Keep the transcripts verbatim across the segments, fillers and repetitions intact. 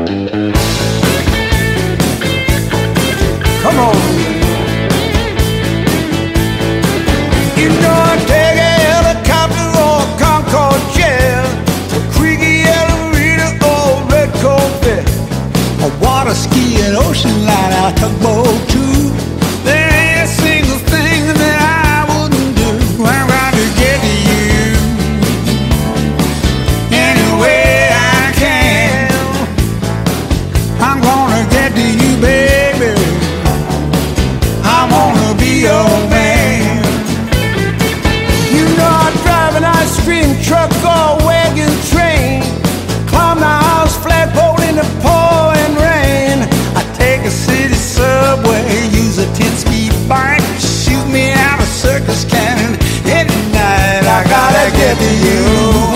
Come on. You know I take a helicopter or a Concorde jet, a creaky elevator or a red Corvette, a water ski, an ocean liner, tugboat too. There ain't a single thing that I wouldn't do. I'm going to get to you any way I can. I'm gonna get to you, baby. I wanna be your man. You know I drive an ice cream truck or wagon train, climb the house flagpole in the pouring rain. I take a city subway, use a ten-speed bike, shoot me out a circus cannon. Any night I gotta get to you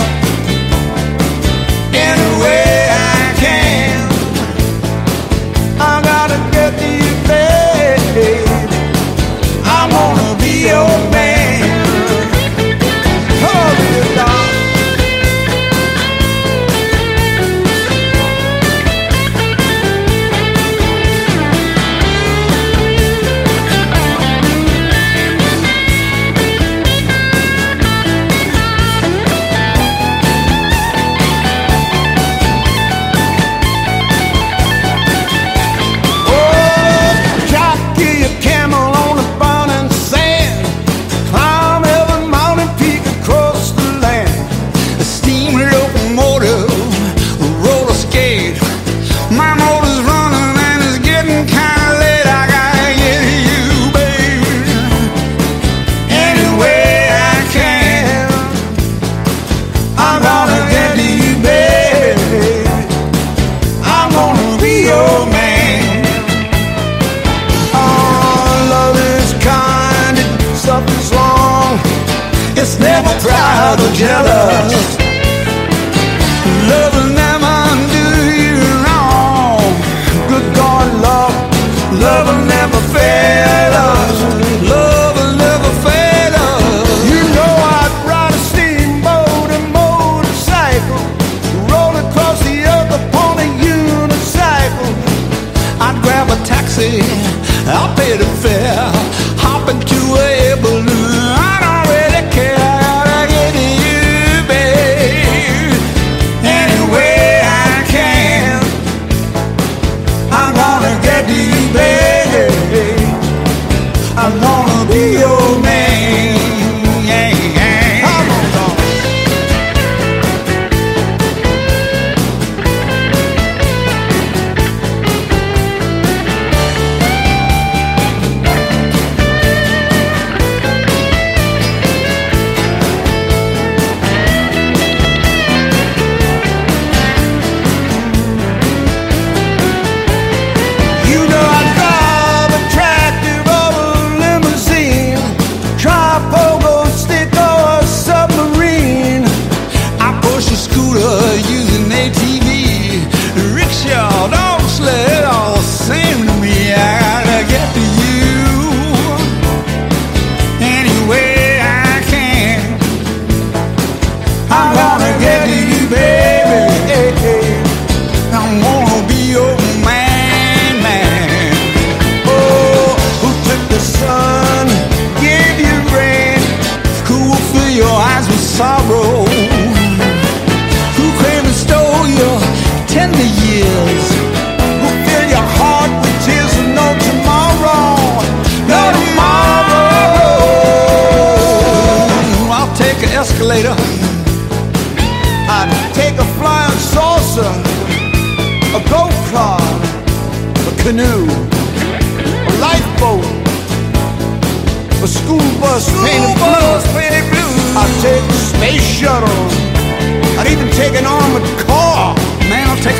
any way I can. I gotta get to you, baby. I wanna be your man. Come on, little dog. Proud or jealous, love will never do you wrong. Good God, love, love will never fail us. Love will never fail us. You know I'd ride a steamboat, a motorcycle, roll across the earth upon a unicycle. I'd grab a taxi, I'll pay the fare, hop into a balloon. I don't really care. I wanna be your man. Come on, dog. You know I drive a tractor or a limousine, tripogo, stick or a submarine. I push a scooter using A T V, rickshaw, dog sled, all the same to me. I gotta get to you any way I can. I wanna get to you, baby. I wanna be your man, man. Oh, who took the sun, gave you rain, who will fill your eyes with sorrow, who came and stole your tender years, who fill your heart with tears and no tomorrow, no tomorrow. I'll take an escalator, I'd take a flying saucer, a go-kart, a canoe, a lifeboat, a school bus painted blue. I'd take a space shuttle, I'd even take an armored car. Man, I'll take